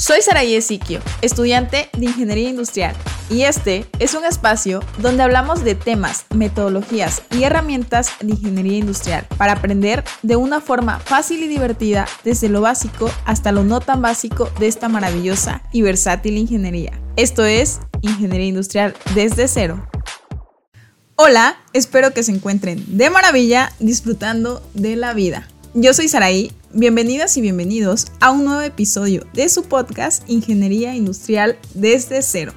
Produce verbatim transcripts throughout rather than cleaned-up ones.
Soy Saraí Ezequio, estudiante de Ingeniería Industrial, y este es un espacio donde hablamos de temas, metodologías y herramientas de ingeniería industrial para aprender de una forma fácil y divertida desde lo básico hasta lo no tan básico de esta maravillosa y versátil ingeniería. Esto es Ingeniería Industrial desde cero. Hola, espero que se encuentren de maravilla disfrutando de la vida. Yo soy Saraí, bienvenidas y bienvenidos a un nuevo episodio de su podcast Ingeniería Industrial desde cero.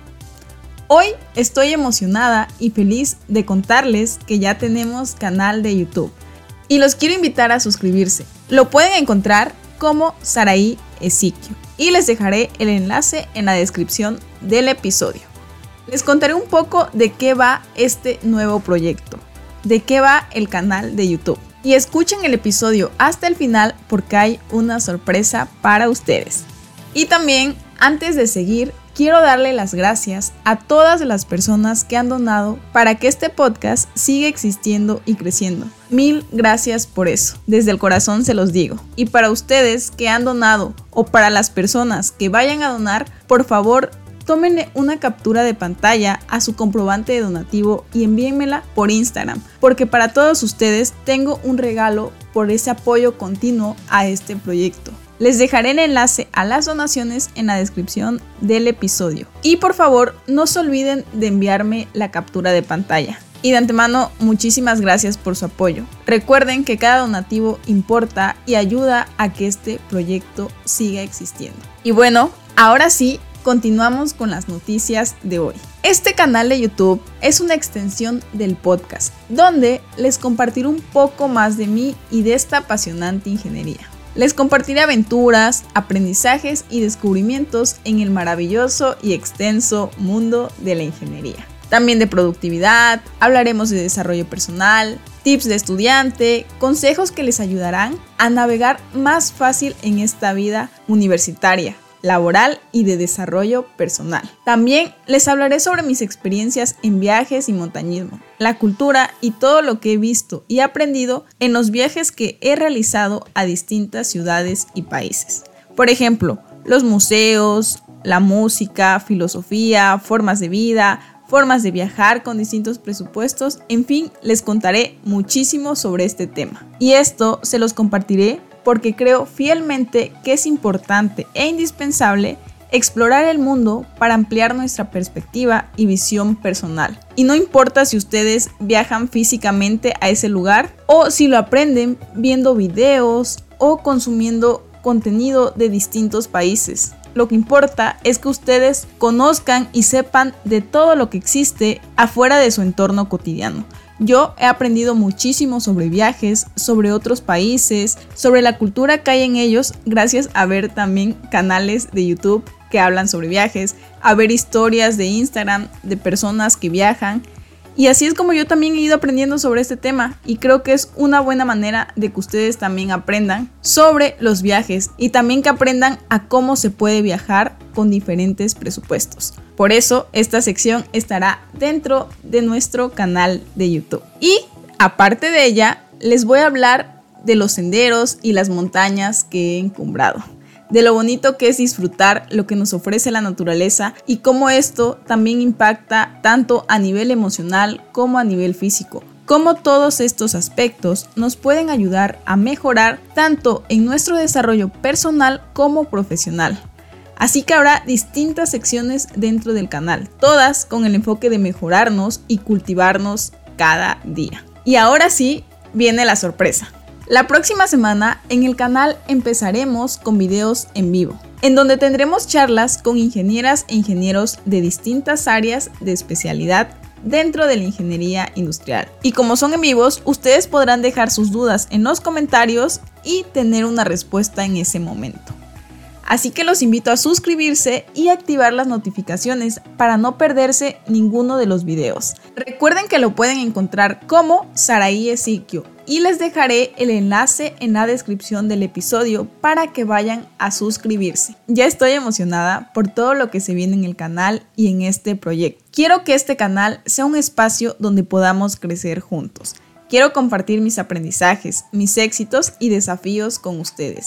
Hoy estoy emocionada y feliz de contarles que ya tenemos canal de YouTube y los quiero invitar a suscribirse. Lo pueden encontrar como Saraí Ezequio y les dejaré el enlace en la descripción del episodio. Les contaré un poco de qué va este nuevo proyecto, de qué va el canal de YouTube. Y escuchen el episodio hasta el final porque hay una sorpresa para ustedes. Y también, antes de seguir, quiero darle las gracias a todas las personas que han donado para que este podcast siga existiendo y creciendo. Mil gracias por eso, desde el corazón se los digo. Y para ustedes que han donado o para las personas que vayan a donar, por favor, tómenle una captura de pantalla a su comprobante de donativo y envíenmela por Instagram, porque para todos ustedes tengo un regalo por ese apoyo continuo a este proyecto. Les dejaré el enlace a las donaciones en la descripción del episodio. Y por favor, no se olviden de enviarme la captura de pantalla. Y de antemano, muchísimas gracias por su apoyo. Recuerden que cada donativo importa y ayuda a que este proyecto siga existiendo. Y bueno, ahora sí, continuamos con las noticias de hoy. Este canal de YouTube es una extensión del podcast, donde les compartiré un poco más de mí y de esta apasionante ingeniería. Les compartiré aventuras, aprendizajes y descubrimientos en el maravilloso y extenso mundo de la ingeniería. También de productividad, hablaremos de desarrollo personal, tips de estudiante, consejos que les ayudarán a navegar más fácil en esta vida universitaria, laboral y de desarrollo personal. También les hablaré sobre mis experiencias en viajes y montañismo, la cultura y todo lo que he visto y aprendido en los viajes que he realizado a distintas ciudades y países. Por ejemplo, los museos, la música, filosofía, formas de vida, formas de viajar con distintos presupuestos, en fin, les contaré muchísimo sobre este tema. Y esto se los compartiré porque creo fielmente que es importante e indispensable explorar el mundo para ampliar nuestra perspectiva y visión personal. Y no importa si ustedes viajan físicamente a ese lugar o si lo aprenden viendo videos o consumiendo contenido de distintos países. Lo que importa es que ustedes conozcan y sepan de todo lo que existe afuera de su entorno cotidiano. Yo he aprendido muchísimo sobre viajes, sobre otros países, sobre la cultura que hay en ellos, gracias a ver también canales de YouTube que hablan sobre viajes, a ver historias de Instagram de personas que viajan. Y así es como yo también he ido aprendiendo sobre este tema y creo que es una buena manera de que ustedes también aprendan sobre los viajes y también que aprendan a cómo se puede viajar con diferentes presupuestos. Por eso esta sección estará dentro de nuestro canal de YouTube. Y aparte de ella, les voy a hablar de los senderos y las montañas que he encumbrado, de lo bonito que es disfrutar lo que nos ofrece la naturaleza y cómo esto también impacta tanto a nivel emocional como a nivel físico. Cómo todos estos aspectos nos pueden ayudar a mejorar tanto en nuestro desarrollo personal como profesional. Así que habrá distintas secciones dentro del canal, todas con el enfoque de mejorarnos y cultivarnos cada día. Y ahora sí, viene la sorpresa. La próxima semana en el canal empezaremos con videos en vivo, en donde tendremos charlas con ingenieras e ingenieros de distintas áreas de especialidad dentro de la ingeniería industrial. Y como son en vivos, ustedes podrán dejar sus dudas en los comentarios y tener una respuesta en ese momento. Así que los invito a suscribirse y activar las notificaciones para no perderse ninguno de los videos. Recuerden que lo pueden encontrar como Saraí Ezequio y les dejaré el enlace en la descripción del episodio para que vayan a suscribirse. Ya estoy emocionada por todo lo que se viene en el canal y en este proyecto. Quiero que este canal sea un espacio donde podamos crecer juntos. Quiero compartir mis aprendizajes, mis éxitos y desafíos con ustedes.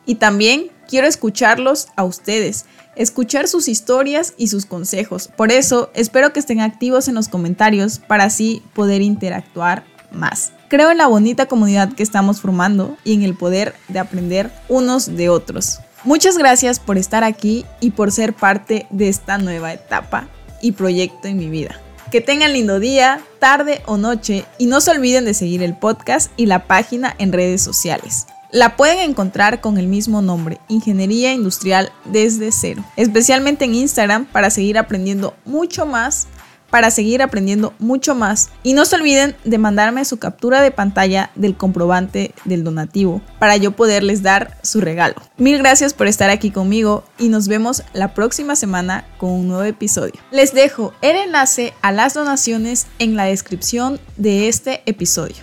Y también quiero escucharlos a ustedes, escuchar sus historias y sus consejos. Por eso espero que estén activos en los comentarios para así poder interactuar más. Creo en la bonita comunidad que estamos formando y en el poder de aprender unos de otros. Muchas gracias por estar aquí y por ser parte de esta nueva etapa y proyecto en mi vida. Que tengan lindo día, tarde o noche y no se olviden de seguir el podcast y la página en redes sociales. La pueden encontrar con el mismo nombre, Ingeniería Industrial desde cero, especialmente en Instagram para seguir aprendiendo mucho más, para seguir aprendiendo mucho más. Y no se olviden de mandarme su captura de pantalla del comprobante del donativo para yo poderles dar su regalo. Mil gracias por estar aquí conmigo y nos vemos la próxima semana con un nuevo episodio. Les dejo el enlace a las donaciones en la descripción de este episodio.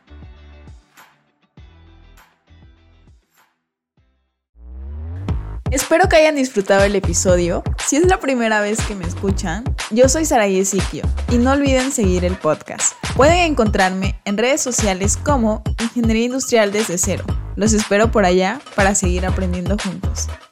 Espero que hayan disfrutado el episodio. Si es la primera vez que me escuchan, yo soy Saraí Siquio y no olviden seguir el podcast. Pueden encontrarme en redes sociales como Ingeniería Industrial desde cero. Los espero por allá para seguir aprendiendo juntos.